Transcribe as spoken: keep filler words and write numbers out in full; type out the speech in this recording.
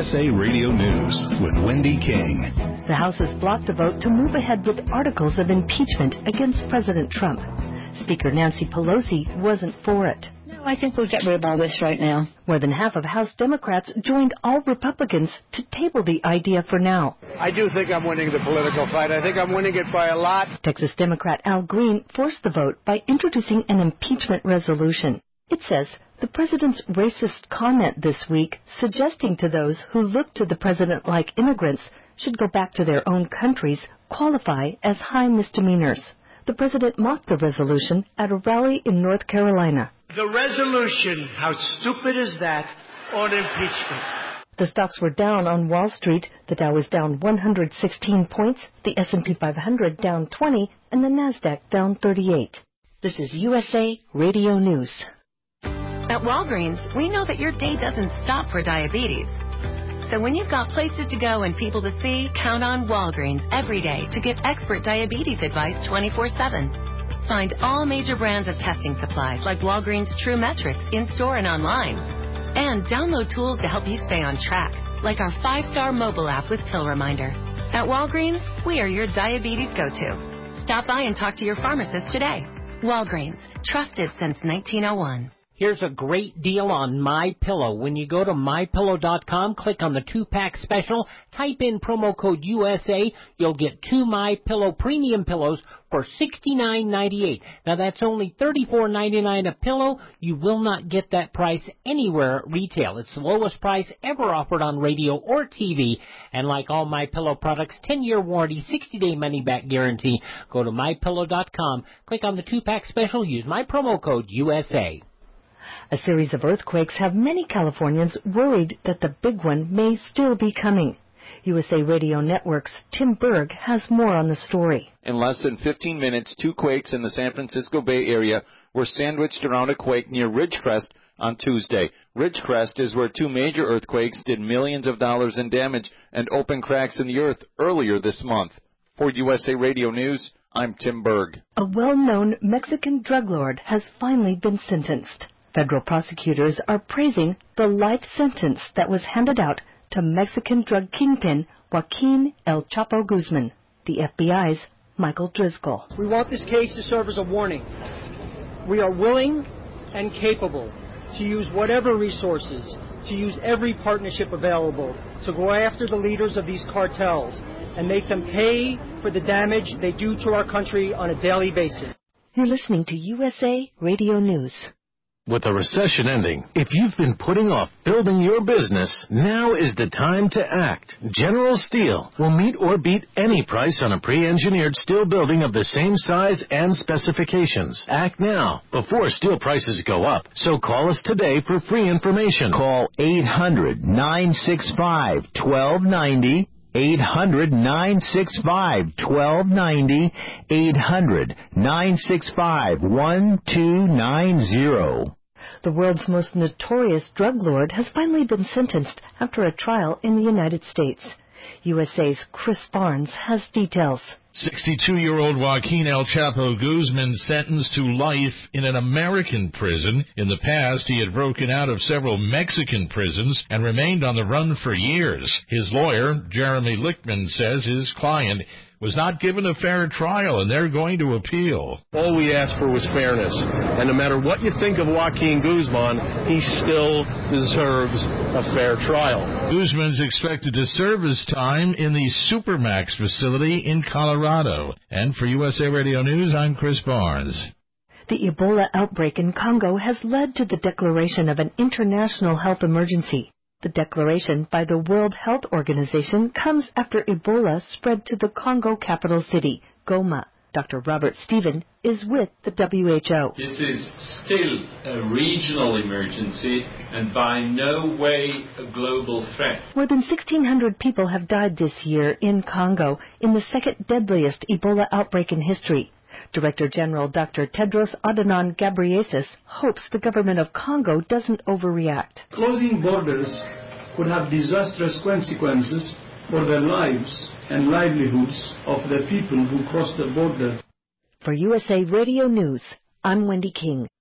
S A Radio News with Wendy King. The House has blocked a vote to move ahead with articles of impeachment against President Trump. Speaker Nancy Pelosi wasn't for it. No, I think we'll get rid of all this right now. More than half of House Democrats joined all Republicans to table the idea for now. I do think I'm winning the political fight. I think I'm winning it by a lot. Texas Democrat Al Green forced the vote by introducing an impeachment resolution. It says the president's racist comment this week, suggesting to those who look to the president like immigrants should go back to their own countries, qualify as high misdemeanors. The president mocked the resolution at a rally in North Carolina. The resolution, how stupid is that, on impeachment? The stocks were down on Wall Street. The Dow was down one hundred sixteen points, the S and P five hundred down twenty, and the NASDAQ down thirty-eight. This is U S A Radio News. At Walgreens, we know that your day doesn't stop for diabetes. So when you've got places to go and people to see, count on Walgreens every day to get expert diabetes advice twenty-four seven. Find all major brands of testing supplies like Walgreens True Metrics in-store and online. And download tools to help you stay on track, like our five-star mobile app with Pill Reminder. At Walgreens, we are your diabetes go-to. Stop by and talk to your pharmacist today. Walgreens, trusted since nineteen oh one. Here's a great deal on MyPillow. When you go to my pillow dot com, click on the two-pack special, type in promo code U S A, you'll get two MyPillow premium pillows for sixty-nine ninety-eight. Now that's only thirty-four ninety-nine a pillow. You will not get that price anywhere at retail. It's the lowest price ever offered on radio or T V. And like all MyPillow products, ten-year warranty, sixty-day money-back guarantee. Go to my pillow dot com, click on the two-pack special, use my promo code U S A. A series of earthquakes have many Californians worried that the big one may still be coming. U S A Radio Network's Tim Berg has more on the story. In less than fifteen minutes, two quakes in the San Francisco Bay Area were sandwiched around a quake near Ridgecrest on Tuesday. Ridgecrest is where two major earthquakes did millions of dollars in damage and opened cracks in the earth earlier this month. For U S A Radio News, I'm Tim Berg. A well-known Mexican drug lord has finally been sentenced. Federal prosecutors are praising the life sentence that was handed out to Mexican drug kingpin Joaquin El Chapo Guzman. The F B I's Michael Driscoll. We want this case to serve as a warning. We are willing and capable to use whatever resources, to use every partnership available to go after the leaders of these cartels and make them pay for the damage they do to our country on a daily basis. You're listening to U S A Radio News. With the recession ending, if you've been putting off building your business, now is the time to act. General Steel will meet or beat any price on a pre-engineered steel building of the same size and specifications. Act now, before steel prices go up. So call us today for free information. Call eight hundred, nine six five, one two nine zero. eight hundred, nine six five, one two nine zero. eight hundred, nine six five, one two nine zero. The world's most notorious drug lord has finally been sentenced after a trial in the United States. U S A's Chris Barnes has details. sixty-two-year-old Joaquin El Chapo Guzman sentenced to life in an American prison. In the past, he had broken out of several Mexican prisons and remained on the run for years. His lawyer, Jeremy Lichtman, says his client was not given a fair trial, and they're going to appeal. All we asked for was fairness, and no matter what you think of Joaquin Guzman, he still deserves a fair trial. Guzman's expected to serve his time in the Supermax facility in Colorado. And for U S A Radio News, I'm Chris Barnes. The Ebola outbreak in Congo has led to the declaration of an international health emergency. The declaration by the World Health Organization comes after Ebola spread to the Congo capital city, Goma. Doctor Robert Stephen is with the W H O. This is still a regional emergency and by no way a global threat. More than sixteen hundred people have died this year in Congo in the second deadliest Ebola outbreak in history. Director General Doctor Tedros Adhanom Ghebreyesus hopes the government of Congo doesn't overreact. Closing borders could have disastrous consequences for the lives and livelihoods of the people who cross the border. For U S A Radio News, I'm Wendy King.